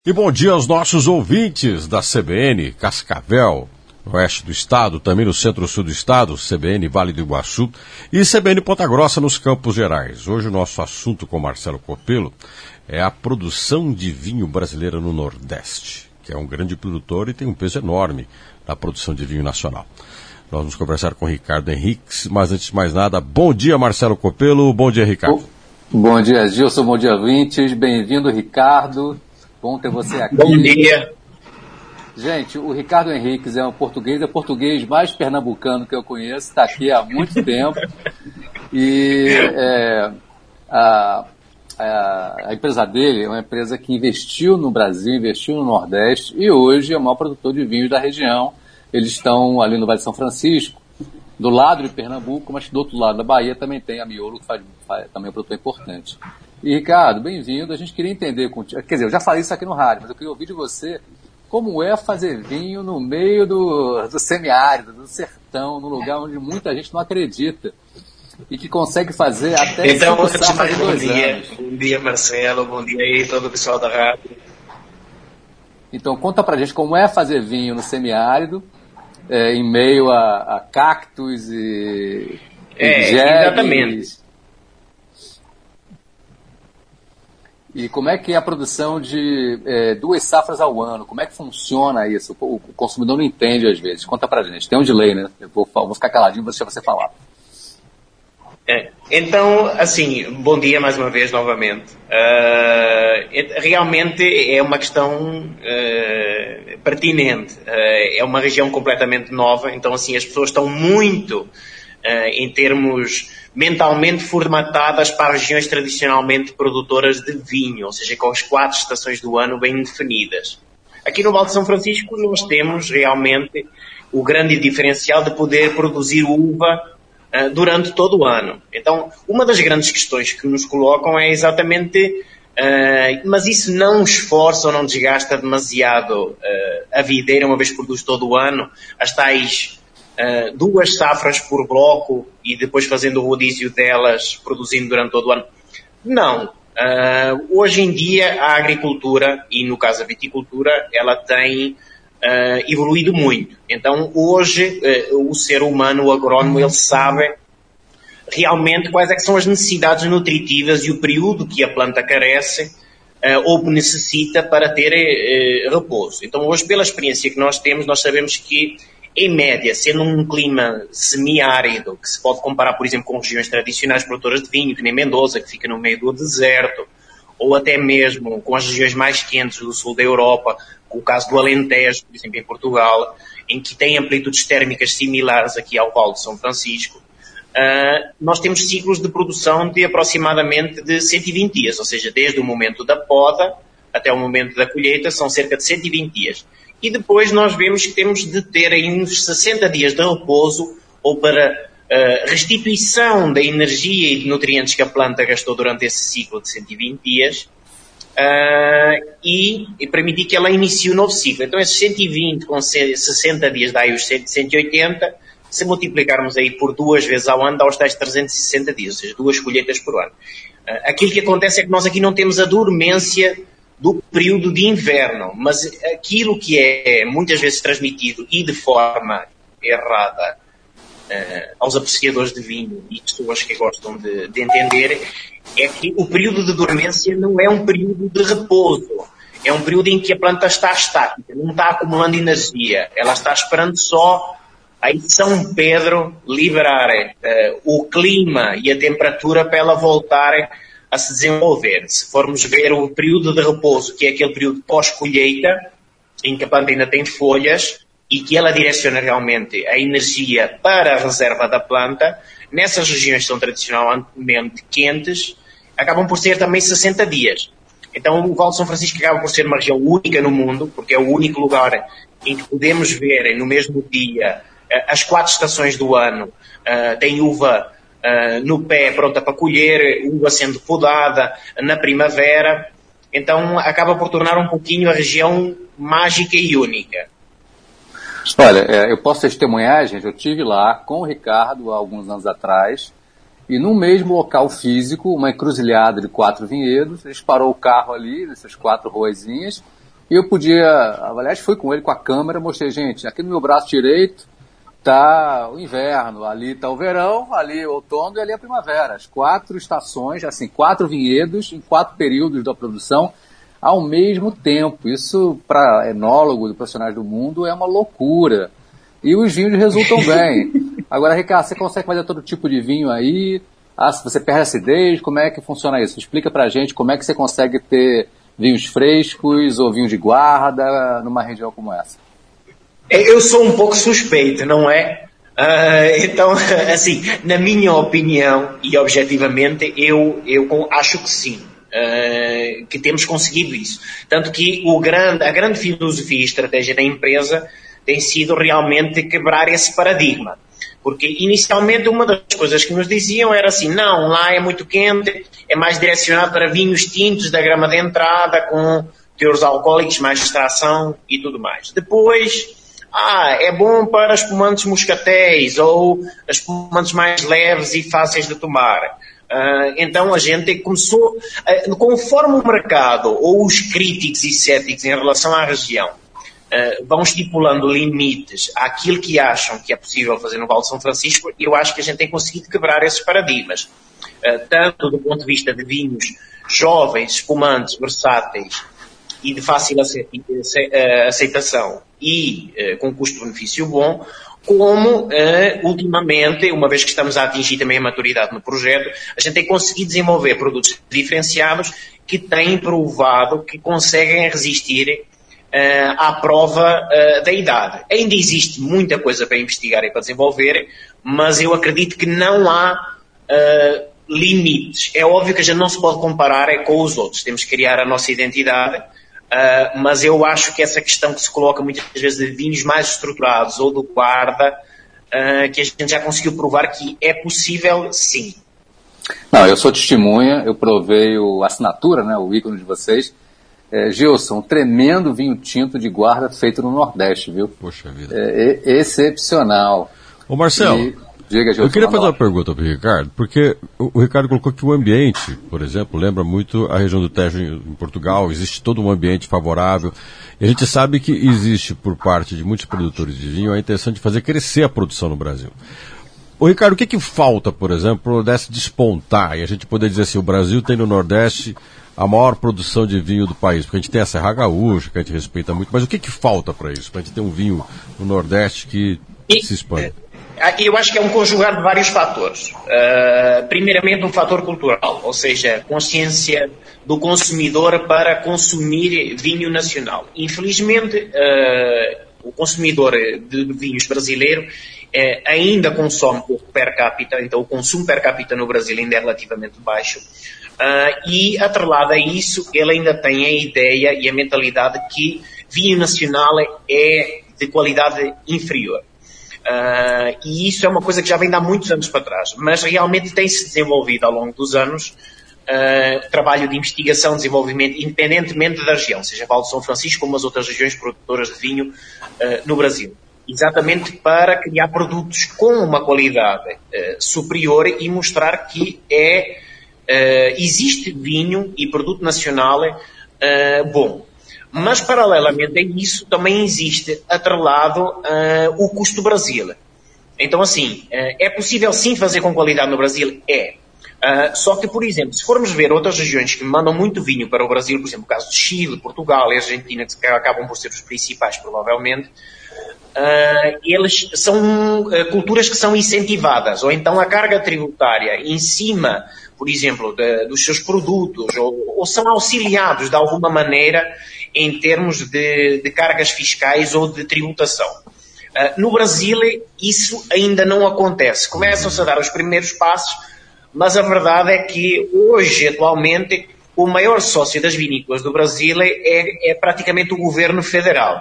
E bom dia aos nossos ouvintes da CBN Cascavel, no oeste do estado, também no centro-sul do estado, CBN Vale do Iguaçu e CBN Ponta Grossa nos Campos Gerais. Hoje o nosso assunto com Marcelo Copelo é a produção de vinho brasileira no Nordeste, que é um grande produtor e tem um peso enorme na produção de vinho nacional. Nós vamos conversar com Ricardo Henriques, mas antes de mais nada, bom dia Marcelo Copelo, bom dia Ricardo. Bom dia Gilson, bom dia ouvintes, bem-vindo Ricardo, bom ter você aqui. Bom dia. Gente, o Ricardo Henriques é o português mais pernambucano que eu conheço, está aqui há muito tempo e a empresa dele é uma empresa que investiu no Brasil, investiu no Nordeste e hoje é o maior produtor de vinhos da região. Eles estão ali no Vale de São Francisco, do lado de Pernambuco, mas do outro lado da Bahia também tem a Miolo, que faz também um produtor importante. E Ricardo, bem-vindo, a gente queria entender contigo, quer dizer, eu já falei isso aqui no rádio, mas eu queria ouvir de você como é fazer vinho no meio do semiárido, do sertão, num lugar onde muita gente não acredita e que consegue fazer até então, 5 safras em 2 anos. Bom dia Marcelo, bom dia aí todo o pessoal da rádio. Então conta pra gente como é fazer vinho no semiárido, em meio a cactos e exatamente. E como é que é a produção de 2 safras ao ano? Como é que funciona isso? O consumidor não entende às vezes. Conta pra gente. Tem um delay, né? Eu vou ficar caladinho para deixar você falar. Então, assim, bom dia mais uma vez novamente. Realmente é uma questão pertinente. É uma região completamente nova, então assim as pessoas estão muito, em termos mentalmente formatadas para regiões tradicionalmente produtoras de vinho, ou seja, com as 4 estações do ano bem definidas. Aqui no Vale de São Francisco nós temos realmente o grande diferencial de poder produzir uva durante todo o ano. Então, uma das grandes questões que nos colocam é exatamente, mas isso não esforça ou não desgasta demasiado a videira, uma vez que produz todo o ano, as tais 2 safras por bloco e depois fazendo o rodízio delas, produzindo durante todo o ano? Não. Hoje em dia a agricultura, e no caso a viticultura, ela tem evoluído muito. Então hoje o ser humano, o agrónomo, ele sabe realmente quais é que são as necessidades nutritivas e o período que a planta carece ou necessita para ter repouso. Então hoje, pela experiência que nós temos, nós sabemos que em média, sendo um clima semiárido, que se pode comparar, por exemplo, com regiões tradicionais produtoras de vinho, que nem Mendoza, que fica no meio do deserto, ou até mesmo com as regiões mais quentes do sul da Europa, com o caso do Alentejo, por exemplo, em Portugal, em que tem amplitudes térmicas similares aqui ao Vale de São Francisco, nós temos ciclos de produção de aproximadamente de 120 dias, ou seja, desde o momento da poda até o momento da colheita são cerca de 120 dias. E depois nós vemos que temos de ter aí uns 60 dias de repouso ou para restituição da energia e de nutrientes que a planta gastou durante esse ciclo de 120 dias e permitir que ela inicie o novo ciclo. Então esses 120 com 60 dias dá aí os 180, se multiplicarmos aí por 2 vezes ao ano dá os tais 360 dias, ou seja, 2 colheitas por ano. Aquilo que acontece é que nós aqui não temos a dormência do período de inverno, mas aquilo que é muitas vezes transmitido e de forma errada aos apreciadores de vinho e pessoas que gostam de entender é que o período de dormência não é um período de repouso, é um período em que a planta está estática, não está acumulando energia, ela está esperando só aí São Pedro liberar o clima e a temperatura para ela voltar a se desenvolver. Se formos ver o período de repouso, que é aquele período pós-colheita, em que a planta ainda tem folhas e que ela direciona realmente a energia para a reserva da planta, nessas regiões que são tradicionalmente quentes, acabam por ser também 60 dias. Então o Vale de São Francisco acaba por ser uma região única no mundo, porque é o único lugar em que podemos ver no mesmo dia as 4 estações do ano, tem uva no pé pronta para colher, uva sendo podada na primavera, então acaba por tornar um pouquinho a região mágica e única. Olha, eu posso testemunhar, gente, eu estive lá com o Ricardo há alguns anos atrás, e no mesmo local físico, uma encruzilhada de 4 vinhedos, a gente parou o carro ali, nessas 4 ruazinhas, E eu podia, aliás, fui com ele com a câmera, mostrei, gente, aqui no meu braço direito está o inverno, ali está o verão, ali o outono e ali a primavera. As 4 estações, assim, 4 vinhedos em 4 períodos da produção ao mesmo tempo. Isso, para enólogos e profissionais do mundo, é uma loucura. E os vinhos resultam bem. Agora, Ricardo, você consegue fazer todo tipo de vinho aí? Se você perde a acidez, como é que funciona isso? Explica pra gente como é que você consegue ter vinhos frescos ou vinho de guarda numa região como essa. Eu sou um pouco suspeito, não é? Então, assim, na minha opinião e objetivamente, eu acho que sim, que temos conseguido isso. Tanto que a grande filosofia e estratégia da empresa tem sido realmente quebrar esse paradigma. Porque inicialmente uma das coisas que nos diziam era assim, não, lá é muito quente, é mais direcionado para vinhos tintos da grama de entrada, com teores alcoólicos, mais extração e tudo mais. Depois, é bom para espumantes moscatéis ou espumantes mais leves e fáceis de tomar. Então a gente começou, conforme o mercado ou os críticos e céticos em relação à região vão estipulando limites àquilo que acham que é possível fazer no Vale de São Francisco, eu acho que a gente tem conseguido quebrar esses paradigmas. Tanto do ponto de vista de vinhos jovens, espumantes, versáteis e de fácil aceitação e com custo-benefício bom, como ultimamente, uma vez que estamos a atingir também a maturidade no projeto, a gente tem conseguido desenvolver produtos diferenciados que têm provado que conseguem resistir à prova da idade. Ainda existe muita coisa para investigar e para desenvolver, mas eu acredito que não há limites. É óbvio que a gente não se pode comparar com os outros, temos que criar a nossa identidade, mas eu acho que essa questão que se coloca muitas vezes de vinhos mais estruturados ou do guarda, que a gente já conseguiu provar que é possível, sim. Não, eu sou testemunha, eu provei a assinatura, né, o ícone de vocês. Gilson, um tremendo vinho tinto de guarda feito no Nordeste, viu? Poxa vida. Excepcional. Ô Marcelo, diga, Gilson, eu queria fazer uma pergunta para o Ricardo, porque o Ricardo colocou que o ambiente, por exemplo, lembra muito a região do Tejo em Portugal, existe todo um ambiente favorável. E a gente sabe que existe, por parte de muitos produtores de vinho, a intenção de fazer crescer a produção no Brasil. Ô Ricardo, o que falta, por exemplo, para o Nordeste despontar e a gente poder dizer assim, o Brasil tem no Nordeste a maior produção de vinho do país? Porque a gente tem a Serra Gaúcha, que a gente respeita muito, mas o que falta para isso? Para a gente ter um vinho no Nordeste que se expande? Eu acho que é um conjugar de vários fatores. Primeiramente, um fator cultural, ou seja, consciência do consumidor para consumir vinho nacional. Infelizmente, o consumidor de vinhos brasileiro ainda consome pouco per capita, então o consumo per capita no Brasil ainda é relativamente baixo. E, atrelado a isso, ele ainda tem a ideia e a mentalidade que vinho nacional é de qualidade inferior. E isso é uma coisa que já vem de há muitos anos para trás, mas realmente tem-se desenvolvido ao longo dos anos trabalho de investigação, desenvolvimento, independentemente da região, seja Vale de São Francisco como as outras regiões produtoras de vinho no Brasil. Exatamente para criar produtos com uma qualidade superior e mostrar que existe vinho e produto nacional bom. Mas, paralelamente a isso, também existe, atrelado, o custo do Brasil. Então, assim, é possível sim fazer com qualidade no Brasil? Só que, por exemplo, se formos ver outras regiões que mandam muito vinho para o Brasil, por exemplo, o caso de Chile, Portugal e Argentina, que acabam por ser os principais, provavelmente, eles são culturas que são incentivadas, ou então a carga tributária em cima, por exemplo, dos seus produtos, ou são auxiliados de alguma maneira em termos de cargas fiscais ou de tributação. No Brasil, isso ainda não acontece. Começam-se a dar os primeiros passos, mas a verdade é que hoje, atualmente, o maior sócio das vinícolas do Brasil é praticamente o governo federal.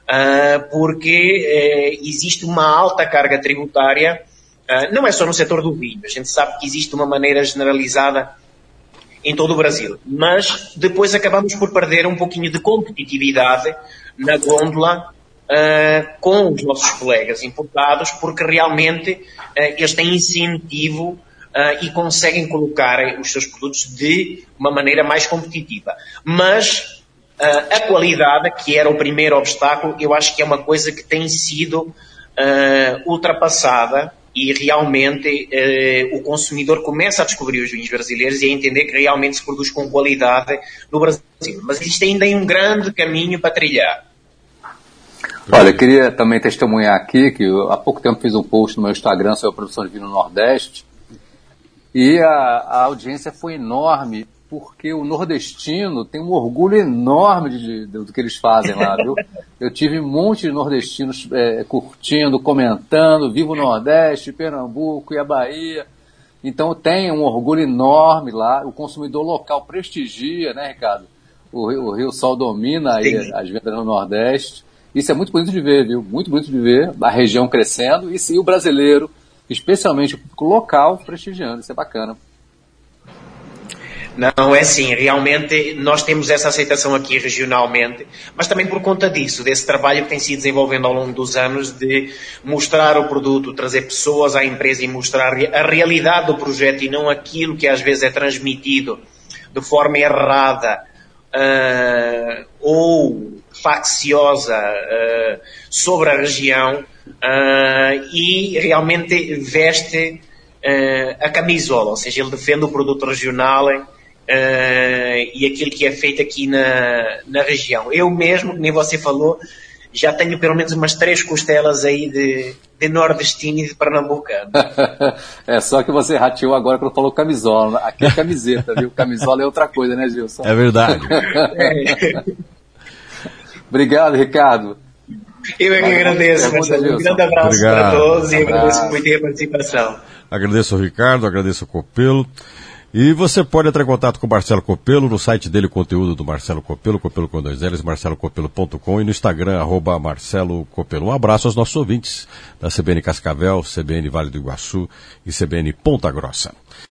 Porque existe uma alta carga tributária, não é só no setor do vinho, a gente sabe que existe uma maneira generalizada em todo o Brasil, mas depois acabamos por perder um pouquinho de competitividade na gôndola com os nossos colegas importados, porque realmente eles têm incentivo e conseguem colocar os seus produtos de uma maneira mais competitiva. Mas A qualidade, que era o primeiro obstáculo, eu acho que é uma coisa que tem sido ultrapassada e realmente o consumidor começa a descobrir os vinhos brasileiros e a entender que realmente se produz com qualidade no Brasil. Mas existe ainda um grande caminho para trilhar. Olha, eu queria também testemunhar aqui que eu, há pouco tempo fiz um post no meu Instagram sobre a produção de vinho no Nordeste e a audiência foi enorme porque o nordestino tem um orgulho enorme do que eles fazem lá, viu? Eu tive um monte de nordestinos curtindo, comentando, viva o Nordeste, Pernambuco e a Bahia. Então tem um orgulho enorme lá, o consumidor local prestigia, né, Ricardo? O Rio Sol domina aí as vendas no Nordeste. Isso é muito bonito de ver, viu? Muito bonito de ver a região crescendo e o brasileiro, especialmente o público local, prestigiando. Isso é bacana. Não, é sim, realmente nós temos essa aceitação aqui regionalmente, mas também por conta disso, desse trabalho que tem sido desenvolvendo ao longo dos anos de mostrar o produto, trazer pessoas à empresa e mostrar a realidade do projeto e não aquilo que às vezes é transmitido de forma errada ou facciosa sobre a região e realmente veste a camisola, ou seja, ele defende o produto regional e aquilo que é feito aqui na região. Eu mesmo, que nem você falou, já tenho pelo menos umas 3 costelas aí de nordestino e de pernambucano. É só que você rateou agora quando falou camisola. Aqui é camiseta, viu? Camisola é outra coisa, né, Gilson? É verdade. Obrigado, Ricardo. Eu é que agradeço, Marcelo. Um grande abraço para todos e agradeço muito a participação. Agradeço ao Ricardo, agradeço ao Copelo. E você pode entrar em contato com o Marcelo Copelo, no site dele, o conteúdo do Marcelo Copelo, Copelo com 2 L's, marcelocopelo.com e no Instagram, @Marcelo Copelo. Um abraço aos nossos ouvintes da CBN Cascavel, CBN Vale do Iguaçu e CBN Ponta Grossa.